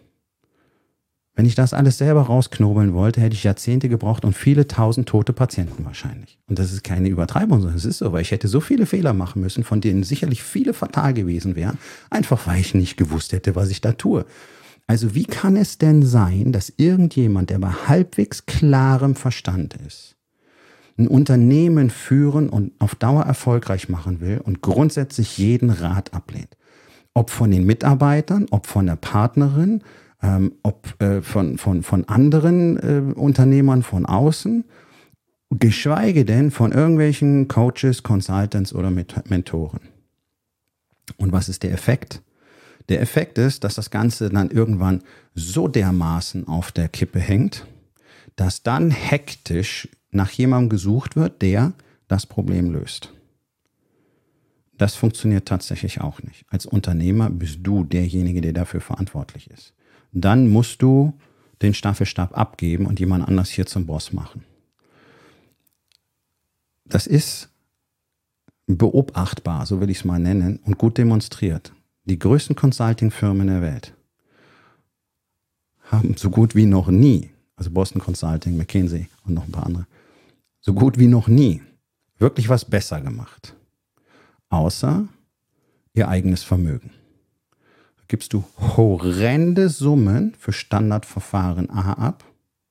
[SPEAKER 1] Wenn ich das alles selber rausknobeln wollte, hätte ich Jahrzehnte gebraucht und viele tausend tote Patienten wahrscheinlich. Und das ist keine Übertreibung, sondern es ist so, weil ich hätte so viele Fehler machen müssen, von denen sicherlich viele fatal gewesen wären, einfach weil ich nicht gewusst hätte, was ich da tue. Also wie kann es denn sein, dass irgendjemand, der bei halbwegs klarem Verstand ist, ein Unternehmen führen und auf Dauer erfolgreich machen will und grundsätzlich jeden Rat ablehnt? Ob von den Mitarbeitern, ob von der Partnerin, ob von anderen Unternehmern von außen, geschweige denn von irgendwelchen Coaches, Consultants oder Mentoren. Und was ist der Effekt? Der Effekt ist, dass das Ganze dann irgendwann so dermaßen auf der Kippe hängt, dass dann hektisch nach jemandem gesucht wird, der das Problem löst. das funktioniert tatsächlich auch nicht. Als Unternehmer bist du derjenige, der dafür verantwortlich ist. Dann musst du den Staffelstab abgeben und jemand anders hier zum Boss machen. Das ist beobachtbar, so will ich es mal nennen, und gut demonstriert. Die größten Consulting-Firmen der Welt haben so gut wie noch nie, also Boston Consulting, McKinsey und noch ein paar andere, so gut wie noch nie wirklich was besser gemacht. Außer ihr eigenes Vermögen. Da gibst du horrende Summen für Standardverfahren ab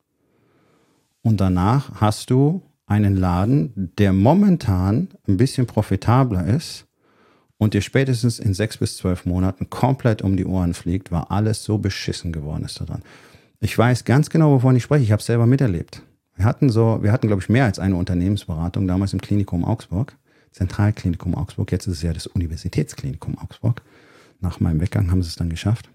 [SPEAKER 1] und danach hast du einen Laden, der momentan ein bisschen profitabler ist und dir spätestens in 6 bis 12 Monaten komplett um die Ohren fliegt, weil alles so beschissen geworden ist daran. Ich weiß ganz genau, wovon ich spreche. Ich habe es selber miterlebt. Wir hatten, glaube ich, mehr als eine Unternehmensberatung, damals im Klinikum Augsburg, Zentralklinikum Augsburg. Jetzt ist es ja das Universitätsklinikum Augsburg. Nach meinem Weggang haben sie es dann geschafft.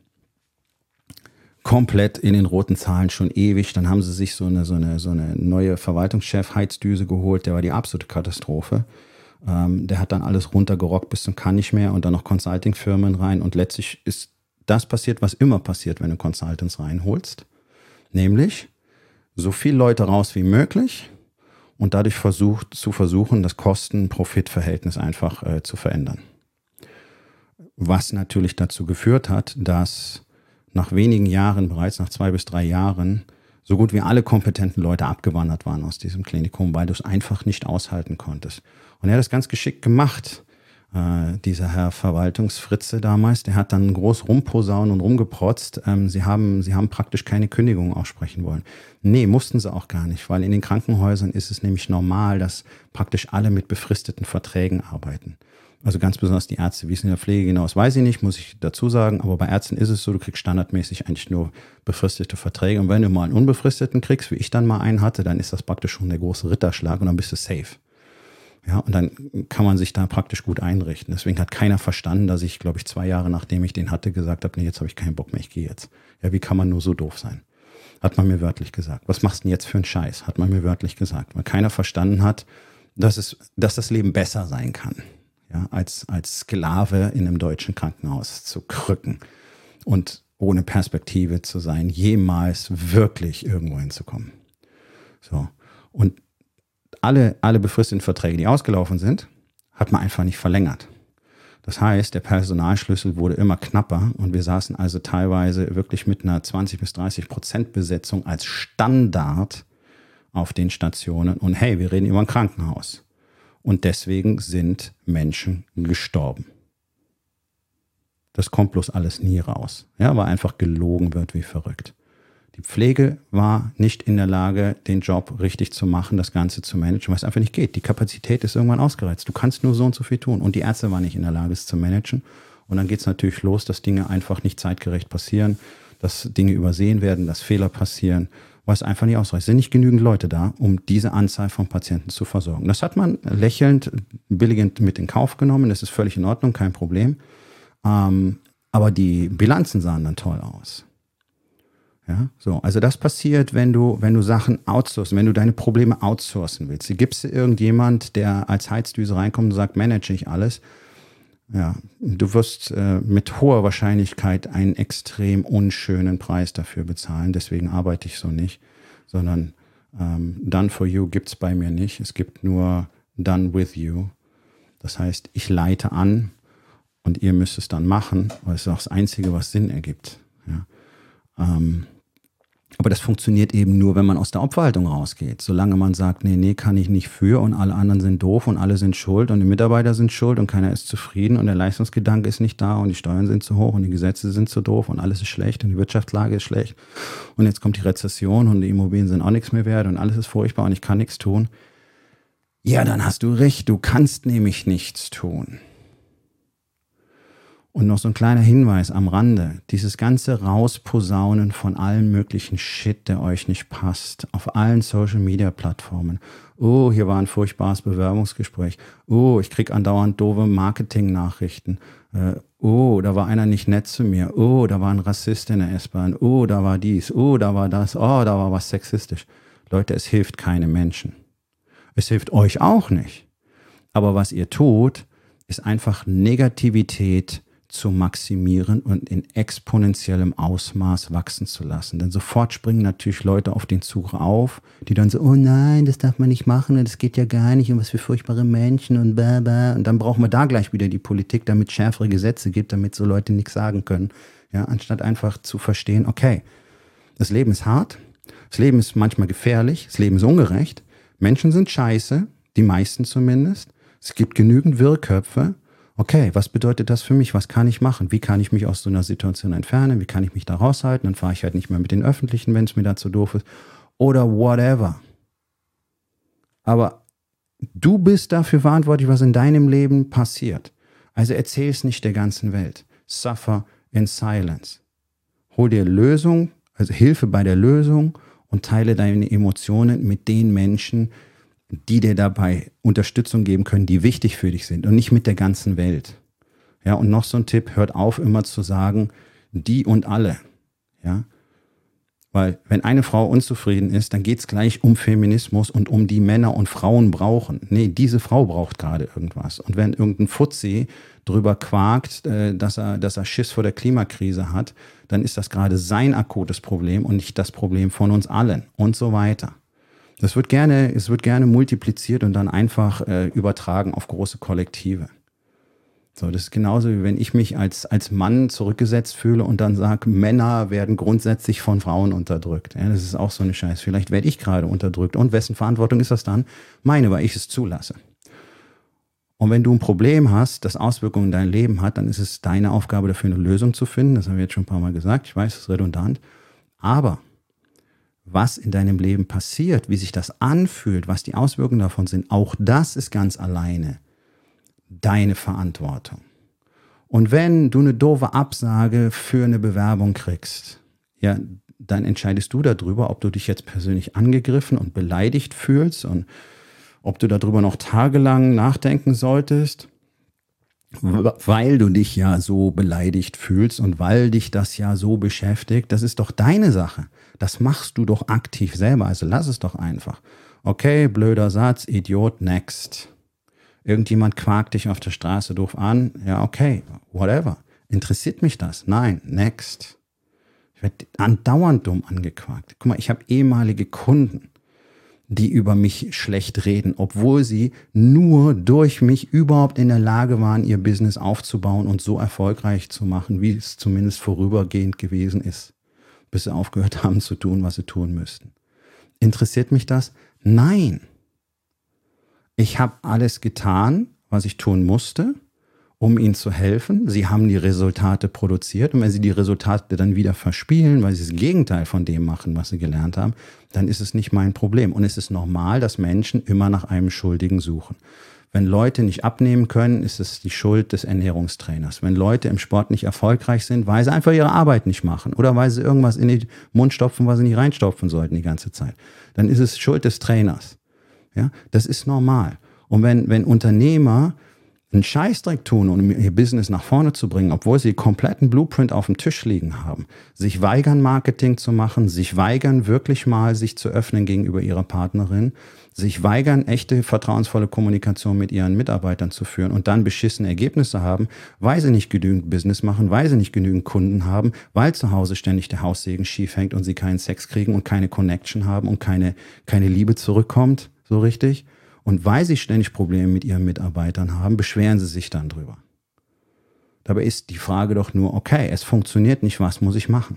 [SPEAKER 1] Komplett in den roten Zahlen schon ewig. Dann haben sie sich so eine neue Verwaltungschef-Heizdüse geholt. Der war die absolute Katastrophe. Der hat dann alles runtergerockt bis zum kann nicht mehr und dann noch Consulting-Firmen rein. Und letztlich ist das passiert, was immer passiert, wenn du Consultants reinholst. Nämlich so viele Leute raus wie möglich und dadurch versuchen, das Kosten-Profit-Verhältnis einfach zu verändern. Was natürlich dazu geführt hat, dass nach wenigen Jahren, bereits nach 2 bis 3 Jahren, so gut wie alle kompetenten Leute abgewandert waren aus diesem Klinikum, weil du es einfach nicht aushalten konntest. Und er hat das ganz geschickt gemacht. Dieser Herr Verwaltungsfritze damals, der hat dann groß rumposaunt und rumgeprotzt. Sie haben praktisch keine Kündigung aussprechen wollen. Nee, mussten sie auch gar nicht, weil in den Krankenhäusern ist es nämlich normal, dass praktisch alle mit befristeten Verträgen arbeiten. Also ganz besonders die Ärzte, wie es in der Pflege genau ist, weiß ich nicht, muss ich dazu sagen. Aber bei Ärzten ist es so, du kriegst standardmäßig eigentlich nur befristete Verträge. Und wenn du mal einen unbefristeten kriegst, wie ich dann mal einen hatte, dann ist das praktisch schon der große Ritterschlag und dann bist du safe. Ja, und dann kann man sich da praktisch gut einrichten. Deswegen hat keiner verstanden, dass ich, glaube ich, 2 Jahre nachdem ich den hatte, gesagt habe, nee, jetzt habe ich keinen Bock mehr, ich gehe jetzt. Ja, wie kann man nur so doof sein? Hat man mir wörtlich gesagt. Was machst du denn jetzt für einen Scheiß? Hat man mir wörtlich gesagt. Weil keiner verstanden hat, dass das Leben besser sein kann. Ja, als Sklave in einem deutschen Krankenhaus zu krücken und ohne Perspektive zu sein, jemals wirklich irgendwo hinzukommen. So. Und alle befristeten Verträge, die ausgelaufen sind, hat man einfach nicht verlängert. Das heißt, der Personalschlüssel wurde immer knapper und wir saßen also teilweise wirklich mit einer 20 bis 30% Besetzung als Standard auf den Stationen. Und hey, wir reden über ein Krankenhaus. Und deswegen sind Menschen gestorben. Das kommt bloß alles nie raus, ja, weil einfach gelogen wird wie verrückt. Die Pflege war nicht in der Lage, den Job richtig zu machen, das Ganze zu managen, weil es einfach nicht geht. Die Kapazität ist irgendwann ausgereizt. Du kannst nur so und so viel tun. Und die Ärzte waren nicht in der Lage, es zu managen. Und dann geht es natürlich los, dass Dinge einfach nicht zeitgerecht passieren, dass Dinge übersehen werden, dass Fehler passieren, weil es einfach nicht ausreicht. Es sind nicht genügend Leute da, um diese Anzahl von Patienten zu versorgen. Das hat man lächelnd, billigend mit in Kauf genommen. Das ist völlig in Ordnung, kein Problem. Aber die Bilanzen sahen dann toll aus. Ja, so. Also das passiert, wenn du Sachen outsourcen, wenn du deine Probleme outsourcen willst. Gibt es irgendjemand, der als Heizdüse reinkommt und sagt, manage ich alles? Ja, du wirst mit hoher Wahrscheinlichkeit einen extrem unschönen Preis dafür bezahlen. Deswegen arbeite ich so nicht, sondern Done for you gibt es bei mir nicht. Es gibt nur Done with you. Das heißt, ich leite an und ihr müsst es dann machen, weil es ist auch das Einzige, was Sinn ergibt. Ja. Aber das funktioniert eben nur, wenn man aus der Opferhaltung rausgeht. Solange man sagt, nee, kann ich nicht für und alle anderen sind doof und alle sind schuld und die Mitarbeiter sind schuld und keiner ist zufrieden und der Leistungsgedanke ist nicht da und die Steuern sind zu hoch und die Gesetze sind zu doof und alles ist schlecht und die Wirtschaftslage ist schlecht und jetzt kommt die Rezession und die Immobilien sind auch nichts mehr wert und alles ist furchtbar und ich kann nichts tun. Ja, dann hast du recht, du kannst nämlich nichts tun. Und noch so ein kleiner Hinweis am Rande. Dieses ganze Rausposaunen von allem möglichen Shit, der euch nicht passt, auf allen Social-Media-Plattformen. Oh, hier war ein furchtbares Bewerbungsgespräch. Oh, ich krieg andauernd doofe Marketing-Nachrichten. Oh, da war einer nicht nett zu mir. Oh, da war ein Rassist in der S-Bahn. Oh, da war dies. Oh, da war das. Oh, da war was sexistisch. Leute, es hilft keinem Menschen. Es hilft euch auch nicht. Aber was ihr tut, ist einfach Negativität zu maximieren und in exponentiellem Ausmaß wachsen zu lassen. Denn sofort springen natürlich Leute auf den Zug auf, die dann so, oh nein, das darf man nicht machen und das geht ja gar nicht und was für furchtbare Menschen und bla bla. Und dann brauchen wir da gleich wieder die Politik, damit es schärfere Gesetze gibt, damit so Leute nichts sagen können. Ja, anstatt einfach zu verstehen, okay, das Leben ist hart, das Leben ist manchmal gefährlich, das Leben ist ungerecht, Menschen sind scheiße, die meisten zumindest, es gibt genügend Wirrköpfe. Okay, was bedeutet das für mich? Was kann ich machen? Wie kann ich mich aus so einer Situation entfernen? Wie kann ich mich da raushalten? Dann fahre ich halt nicht mehr mit den Öffentlichen, wenn es mir dazu doof ist. Oder whatever. Aber du bist dafür verantwortlich, was in deinem Leben passiert. Also erzähl es nicht der ganzen Welt. Suffer in silence. Hol dir Lösung, also Hilfe bei der Lösung und teile deine Emotionen mit den Menschen, die dir dabei Unterstützung geben können, die wichtig für dich sind und nicht mit der ganzen Welt. Ja, und noch so ein Tipp, hört auf immer zu sagen, die und alle. Ja, weil wenn eine Frau unzufrieden ist, dann geht es gleich um Feminismus und um die Männer und Frauen brauchen. Nee, diese Frau braucht gerade irgendwas. Und wenn irgendein Fuzzi drüber quakt, dass er Schiss vor der Klimakrise hat, dann ist das gerade sein akutes Problem und nicht das Problem von uns allen und so weiter. Es wird gerne multipliziert und dann einfach übertragen auf große Kollektive. So, das ist genauso, wie wenn ich mich als Mann zurückgesetzt fühle und dann sage, Männer werden grundsätzlich von Frauen unterdrückt. Ja, das ist auch so eine Scheiß. Vielleicht werde ich gerade unterdrückt. Und wessen Verantwortung ist das dann? Meine, weil ich es zulasse. Und wenn du ein Problem hast, das Auswirkungen in dein Leben hat, dann ist es deine Aufgabe, dafür eine Lösung zu finden. Das habe ich jetzt schon ein paar Mal gesagt. Ich weiß, es ist redundant. Aber was in deinem Leben passiert, wie sich das anfühlt, was die Auswirkungen davon sind, auch das ist ganz alleine deine Verantwortung. Und wenn du eine doofe Absage für eine Bewerbung kriegst, ja, dann entscheidest du darüber, ob du dich jetzt persönlich angegriffen und beleidigt fühlst und ob du darüber noch tagelang nachdenken solltest, weil du dich ja so beleidigt fühlst und weil dich das ja so beschäftigt. Das ist doch deine Sache. Das machst du doch aktiv selber, also lass es doch einfach. Okay, blöder Satz, Idiot, next. Irgendjemand quakt dich auf der Straße doof an, ja okay, whatever. Interessiert mich das? Nein, next. Ich werde andauernd dumm angequakt. Guck mal, ich habe ehemalige Kunden, die über mich schlecht reden, obwohl sie nur durch mich überhaupt in der Lage waren, ihr Business aufzubauen und so erfolgreich zu machen, wie es zumindest vorübergehend gewesen ist, bis sie aufgehört haben zu tun, was sie tun müssten. Interessiert mich das? Nein. Ich habe alles getan, was ich tun musste, um ihnen zu helfen. Sie haben die Resultate produziert und wenn sie die Resultate dann wieder verspielen, weil sie das Gegenteil von dem machen, was sie gelernt haben, dann ist es nicht mein Problem. Und es ist normal, dass Menschen immer nach einem Schuldigen suchen. Wenn Leute nicht abnehmen können, ist es die Schuld des Ernährungstrainers. Wenn Leute im Sport nicht erfolgreich sind, weil sie einfach ihre Arbeit nicht machen oder weil sie irgendwas in den Mund stopfen, was sie nicht reinstopfen sollten die ganze Zeit, dann ist es Schuld des Trainers. Ja, das ist normal. Und wenn Unternehmer einen Scheißdreck tun, um ihr Business nach vorne zu bringen, obwohl sie kompletten Blueprint auf dem Tisch liegen haben, sich weigern, Marketing zu machen, sich weigern, wirklich mal sich zu öffnen gegenüber ihrer Partnerin, sich weigern, echte, vertrauensvolle Kommunikation mit ihren Mitarbeitern zu führen und dann beschissene Ergebnisse haben, weil sie nicht genügend Business machen, weil sie nicht genügend Kunden haben, weil zu Hause ständig der Haussegen schief hängt und sie keinen Sex kriegen und keine Connection haben und keine Liebe zurückkommt, so richtig. Und weil sie ständig Probleme mit ihren Mitarbeitern haben, beschweren sie sich dann drüber. Dabei ist die Frage doch nur, okay, es funktioniert nicht, was muss ich machen?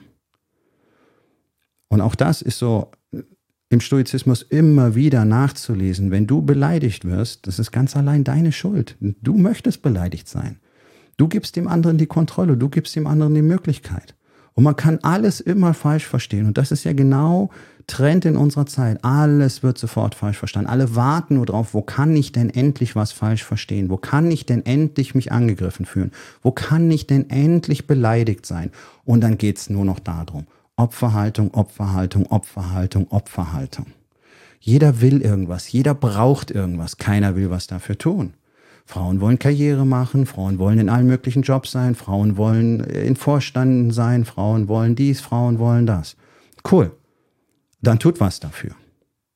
[SPEAKER 1] Und auch das ist so im Stoizismus immer wieder nachzulesen. Wenn du beleidigt wirst, das ist ganz allein deine Schuld. Du möchtest beleidigt sein. Du gibst dem anderen die Kontrolle, du gibst dem anderen die Möglichkeit. Und man kann alles immer falsch verstehen. Und das ist ja genau Trend in unserer Zeit. Alles wird sofort falsch verstanden. Alle warten nur drauf, wo kann ich denn endlich was falsch verstehen? Wo kann ich denn endlich mich angegriffen fühlen? Wo kann ich denn endlich beleidigt sein? Und dann geht es nur noch darum. Opferhaltung, Opferhaltung, Opferhaltung, Opferhaltung. Jeder will irgendwas, jeder braucht irgendwas. Keiner will was dafür tun. Frauen wollen Karriere machen, Frauen wollen in allen möglichen Jobs sein, Frauen wollen in Vorständen sein, Frauen wollen dies, Frauen wollen das. Cool. Dann tut was dafür.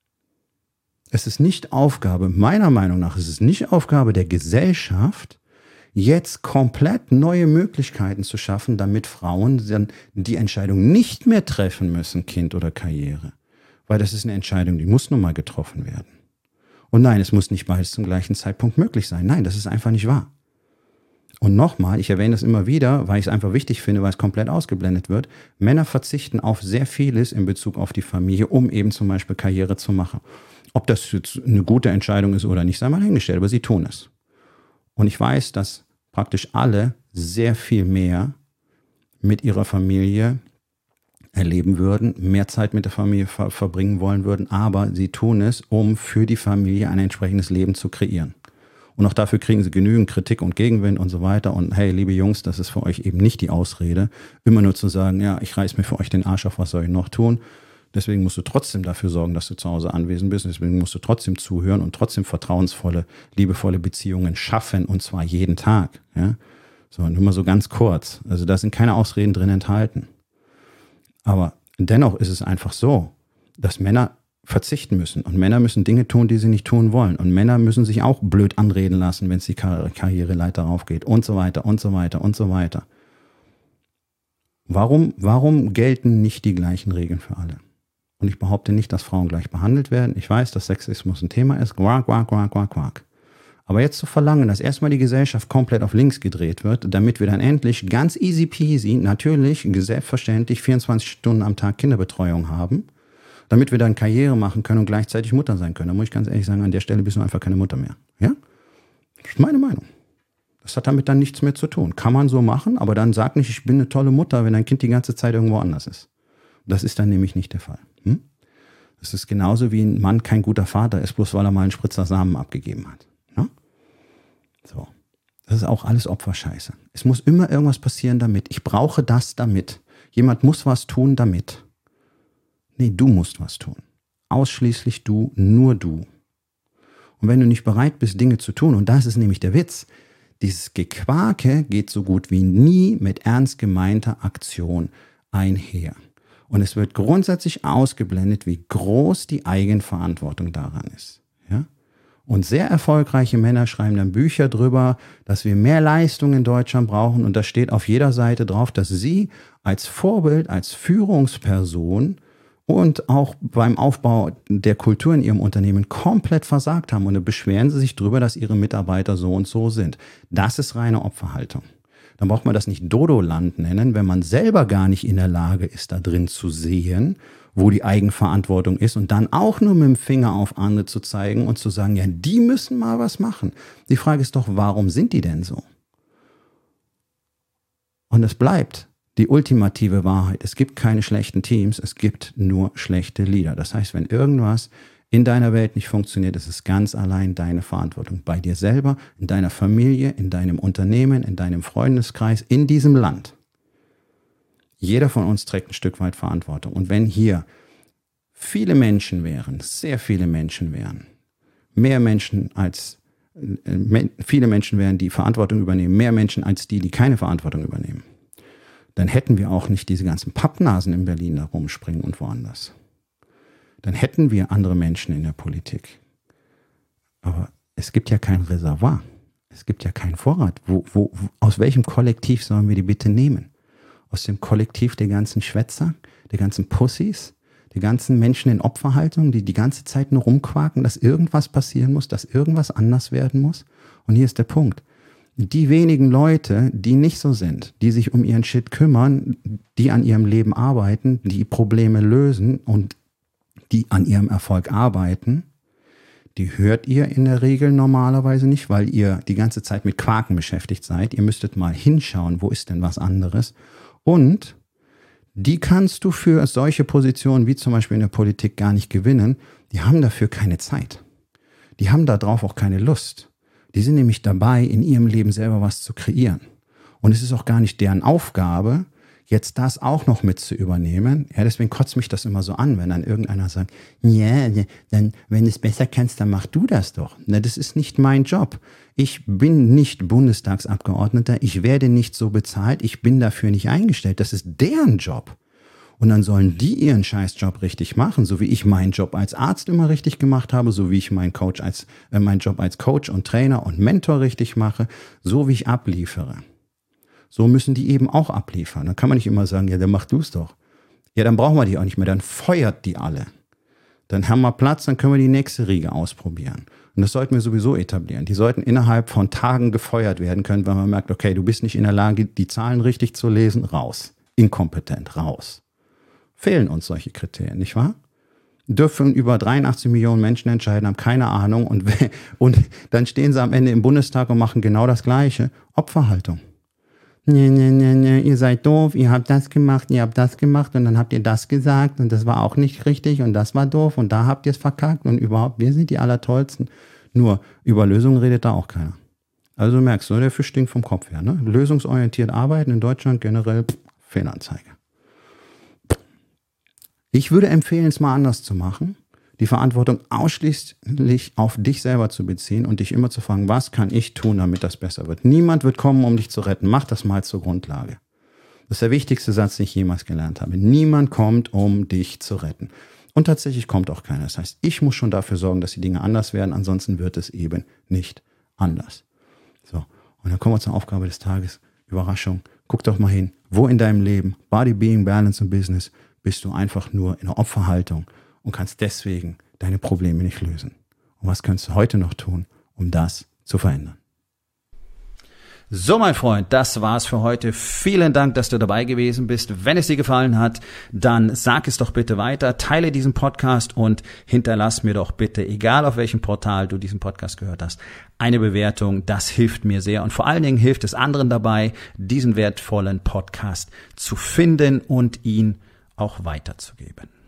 [SPEAKER 1] Es ist nicht Aufgabe, meiner Meinung nach, es ist nicht Aufgabe der Gesellschaft, jetzt komplett neue Möglichkeiten zu schaffen, damit Frauen dann die Entscheidung nicht mehr treffen müssen, Kind oder Karriere. Weil das ist eine Entscheidung, die muss nun mal getroffen werden. Und nein, es muss nicht beides zum gleichen Zeitpunkt möglich sein. Nein, das ist einfach nicht wahr. Und nochmal, ich erwähne das immer wieder, weil ich es einfach wichtig finde, weil es komplett ausgeblendet wird. Männer verzichten auf sehr vieles in Bezug auf die Familie, um eben zum Beispiel Karriere zu machen. Ob das jetzt eine gute Entscheidung ist oder nicht, sei mal hingestellt, aber sie tun es. Und ich weiß, dass praktisch alle sehr viel mehr mit ihrer Familie erleben würden, mehr Zeit mit der Familie verbringen wollen würden, aber sie tun es, um für die Familie ein entsprechendes Leben zu kreieren. Und auch dafür kriegen sie genügend Kritik und Gegenwind und so weiter. Und hey, liebe Jungs, das ist für euch eben nicht die Ausrede, immer nur zu sagen, ja, ich reiß mir für euch den Arsch auf, was soll ich noch tun? Deswegen musst du trotzdem dafür sorgen, dass du zu Hause anwesend bist. Deswegen musst du trotzdem zuhören und trotzdem vertrauensvolle, liebevolle Beziehungen schaffen, und zwar jeden Tag. Ja? So, nur mal so ganz kurz. Also da sind keine Ausreden drin enthalten. Aber dennoch ist es einfach so, dass Männer verzichten müssen. Und Männer müssen Dinge tun, die sie nicht tun wollen. Und Männer müssen sich auch blöd anreden lassen, wenn es die Karriereleiter raufgeht und so weiter und so weiter und so weiter. Warum gelten nicht die gleichen Regeln für alle? Und ich behaupte nicht, dass Frauen gleich behandelt werden. Ich weiß, dass Sexismus ein Thema ist. Quack, quack, quack, quack, quack. Aber jetzt zu verlangen, dass erstmal die Gesellschaft komplett auf links gedreht wird, damit wir dann endlich ganz easy peasy, natürlich, selbstverständlich 24 Stunden am Tag Kinderbetreuung haben, damit wir dann Karriere machen können und gleichzeitig Mutter sein können. Da muss ich ganz ehrlich sagen, an der Stelle bist du einfach keine Mutter mehr. Ja? Das ist meine Meinung. Das hat damit dann nichts mehr zu tun. Kann man so machen, aber dann sag nicht, ich bin eine tolle Mutter, wenn dein Kind die ganze Zeit irgendwo anders ist. Das ist dann nämlich nicht der Fall. Das ist genauso wie ein Mann kein guter Vater ist, bloß weil er mal einen Spritzer Samen abgegeben hat. Ja? So. Das ist auch alles Opferscheiße. Es muss immer irgendwas passieren damit. Ich brauche das damit. Jemand muss was tun damit. Nee, du musst was tun. Ausschließlich du, nur du. Und wenn du nicht bereit bist, Dinge zu tun, und das ist nämlich der Witz, dieses Gequake geht so gut wie nie mit ernst gemeinter Aktion einher. Und es wird grundsätzlich ausgeblendet, wie groß die Eigenverantwortung daran ist. Ja? Und sehr erfolgreiche Männer schreiben dann Bücher drüber, dass wir mehr Leistung in Deutschland brauchen. Und da steht auf jeder Seite drauf, dass sie als Vorbild, als Führungsperson und auch beim Aufbau der Kultur in ihrem Unternehmen komplett versagt haben. Und da beschweren sie sich drüber, dass ihre Mitarbeiter so und so sind. Das ist reine Opferhaltung. Dann braucht man das nicht Dodoland nennen, wenn man selber gar nicht in der Lage ist, da drin zu sehen, wo die Eigenverantwortung ist, und dann auch nur mit dem Finger auf andere zu zeigen und zu sagen, ja, die müssen mal was machen. Die Frage ist doch, warum sind die denn so? Und es bleibt die ultimative Wahrheit. Es gibt keine schlechten Teams, es gibt nur schlechte Leader. Das heißt, wenn irgendwas in deiner Welt nicht funktioniert, ist es ganz allein deine Verantwortung. Bei dir selber, in deiner Familie, in deinem Unternehmen, in deinem Freundeskreis, in diesem Land. Jeder von uns trägt ein Stück weit Verantwortung. Und wenn hier viele Menschen wären, sehr viele Menschen wären, mehr Menschen als viele Menschen wären, die Verantwortung übernehmen, mehr Menschen als die keine Verantwortung übernehmen, dann hätten wir auch nicht diese ganzen Pappnasen in Berlin da rumspringen und woanders. Dann hätten wir andere Menschen in der Politik. Aber es gibt ja kein Reservoir. Es gibt ja keinen Vorrat. Aus welchem Kollektiv sollen wir die bitte nehmen? Aus dem Kollektiv der ganzen Schwätzer, der ganzen Pussys, der ganzen Menschen in Opferhaltung, die die ganze Zeit nur rumquaken, dass irgendwas passieren muss, dass irgendwas anders werden muss? Und hier ist der Punkt. Die wenigen Leute, die nicht so sind, die sich um ihren Shit kümmern, die an ihrem Leben arbeiten, die Probleme lösen und die an ihrem Erfolg arbeiten, die hört ihr in der Regel normalerweise nicht, weil ihr die ganze Zeit mit Quaken beschäftigt seid. Ihr müsstet mal hinschauen, wo ist denn was anderes. Und die kannst du für solche Positionen wie zum Beispiel in der Politik gar nicht gewinnen. Die haben dafür keine Zeit. Die haben darauf auch keine Lust. Die sind nämlich dabei, in ihrem Leben selber was zu kreieren. Und es ist auch gar nicht deren Aufgabe, jetzt das auch noch mit zu übernehmen. Ja, deswegen kotzt mich das immer so an, wenn dann irgendeiner sagt, ja, dann, wenn du es besser kannst, dann mach du das doch. Na, das ist nicht mein Job. Ich bin nicht Bundestagsabgeordneter. Ich werde nicht so bezahlt. Ich bin dafür nicht eingestellt. Das ist deren Job. Und dann sollen die ihren Scheißjob richtig machen, so wie ich meinen Job als Arzt immer richtig gemacht habe, so wie ich meinen Job als Coach und Trainer und Mentor richtig mache, so wie ich abliefere. So müssen die eben auch abliefern. Dann kann man nicht immer sagen, ja, dann mach du es doch. Ja, dann brauchen wir die auch nicht mehr, dann feuert die alle. Dann haben wir Platz, dann können wir die nächste Riege ausprobieren. Und das sollten wir sowieso etablieren. Die sollten innerhalb von Tagen gefeuert werden können, wenn man merkt, okay, du bist nicht in der Lage, die Zahlen richtig zu lesen, raus. Inkompetent, raus. Fehlen uns solche Kriterien, nicht wahr? Dürfen über 83 Millionen Menschen entscheiden, haben keine Ahnung und dann stehen sie am Ende im Bundestag und machen genau das Gleiche. Opferhaltung. Nee, ihr seid doof, ihr habt das gemacht und dann habt ihr das gesagt und das war auch nicht richtig und das war doof und da habt ihr es verkackt und überhaupt, wir sind die Allertollsten. Nur, über Lösungen redet da auch keiner. Also du merkst, der Fisch stinkt vom Kopf her. Ne? Lösungsorientiert arbeiten in Deutschland generell, Fehlanzeige. Ich würde empfehlen, es mal anders zu machen. Die Verantwortung ausschließlich auf dich selber zu beziehen und dich immer zu fragen, was kann ich tun, damit das besser wird. Niemand wird kommen, um dich zu retten. Mach das mal zur Grundlage. Das ist der wichtigste Satz, den ich jemals gelernt habe. Niemand kommt, um dich zu retten. Und tatsächlich kommt auch keiner. Das heißt, ich muss schon dafür sorgen, dass die Dinge anders werden. Ansonsten wird es eben nicht anders. So, und dann kommen wir zur Aufgabe des Tages. Überraschung. Guck doch mal hin. Wo in deinem Leben, Body, Being, Balance und Business, bist du einfach nur in der Opferhaltung und kannst deswegen deine Probleme nicht lösen. Und was kannst du heute noch tun, um das zu verändern? So, mein Freund, das war's für heute. Vielen Dank, dass du dabei gewesen bist. Wenn es dir gefallen hat, dann sag es doch bitte weiter, teile diesen Podcast und hinterlass mir doch bitte, egal auf welchem Portal du diesen Podcast gehört hast, eine Bewertung. Das hilft mir sehr und vor allen Dingen hilft es anderen dabei, diesen wertvollen Podcast zu finden und ihn auch weiterzugeben.